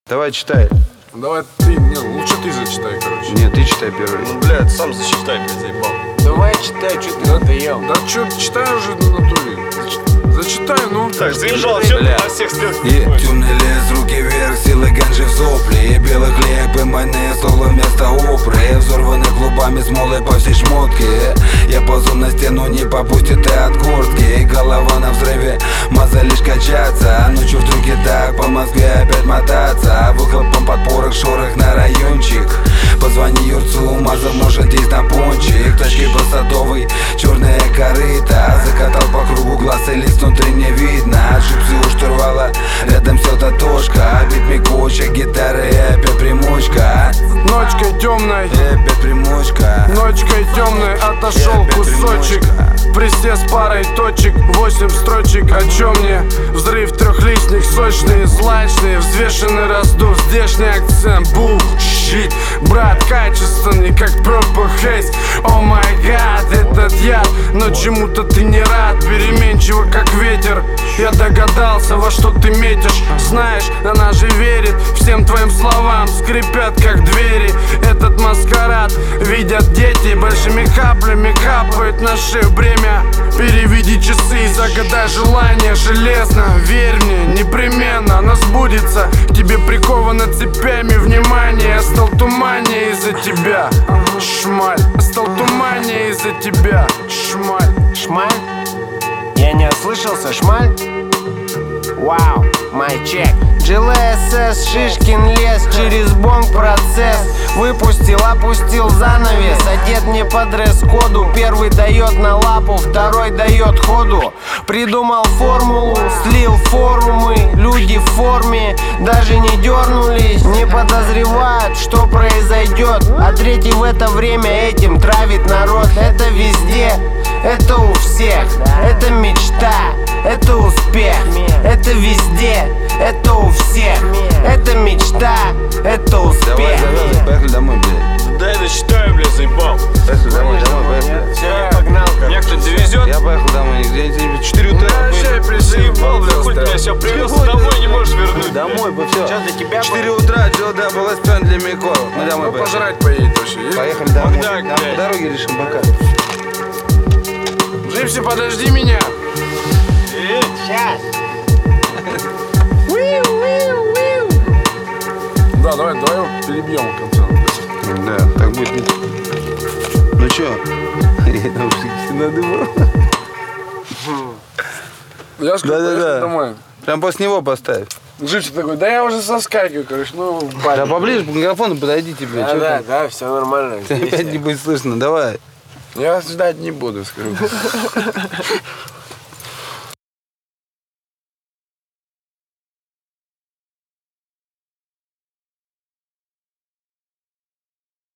Давай, читай. Давай ты, не, лучше ты зачитай, короче. Нет, ты читай первый. Ну, блядь, сам зачитай, блядь, заебал. Давай читай, что ты надоел. Да что, читай уже на натуре. Зачитай, ну. Так, заебал, все, на всех стрелках. Темный лес, руки вверх, силы ганжи в сопли. И белый хлеб, и майонез, соло вместо опры. Взорваны клубами смолы по всей шмотке. Я ползу на стену, не попустит и от куртки. Голова на взрыве, маза лишь качаться. Ночью вдруг и так по Москве опять мотаться. Выхлопом под порох, шорох на райончик. Позвони Юрцу, маза может здесь на пончик. Тачки по Садовой, черная корыта. Закатал по кругу глаз и лист внутри не видно. Джипсы у штурвала, рядом все татошка. Бит микоча, гитара и опять примочка. Ночкой темной, И опять примочка. ночкой темной отошел кусочек. Присест парой точек, 8 строчек. О чем мне? Взрыв трехлистник, сочные, злачные, взвешенный раздув, здешний акцент. Бух, щит, брат, качественный, как Purple Haze. О май гад, этот яд, но чему-то ты не рад. Переменчиво, как ветер. Я догадался, во что ты метишь. Знаешь, она же верит всем твоим словам. Скрипят, как двери. Этот маскарад видят дети. Большими каплями капает на шею бремя. Переведи часы и загадай желание железно. Верь мне, непременно оно сбудется. К тебе приковано цепями внимание. Я стал туманнее из-за тебя, шмаль. Я стал туманнее из-за тебя, шмаль. Шмаль? Я не ослышался, шмаль? Вау, май чек. GLSS, Шишкин лес, через бонг процесс. Выпустил, опустил занавес. Одет не по дресс-коду. Первый дает на лапу, второй дает ходу. Придумал формулу, слил форумы. Люди в форме даже не дернулись. Не подозревают, что произойдет. А третий в это время этим травит народ. Это везде, это у всех. Это мечта, это успех. Это везде, это у всех. Это мечта, это Давай, успех. завязывай, поехали домой, блядь. Да я дочитаю, блядь, заебал. Поехали домой, поехали. Все, я погнал, Меня кто-то довезет? Я поехал домой, где-нибудь 4 утра. Заебал, блядь, хуй ты меня сейчас привез, домой не можешь вернуть. Домой, бы все. Что для тебя? 4 утра, Джилда была спен для Мико. Мы домой поехали. Пожрать поедет вообще, есть? Поехали домой. Макдак, Там блядь. по дороге решим пока. Джипси, подожди меня. Сейчас. Да, давай его перебьем в конце. Да, так будет. Ну чё? Наушники надо было. Я скажу, Да-да-да. поехали домой. Прям после него поставь. Джипси такой, да я уже соскакиваю, короче, ну, Да поближе к микрофону подойдите, блядь. Да, Чё да, там? да, все нормально. Опять не будет слышно, давай. я ждать не буду, скажу.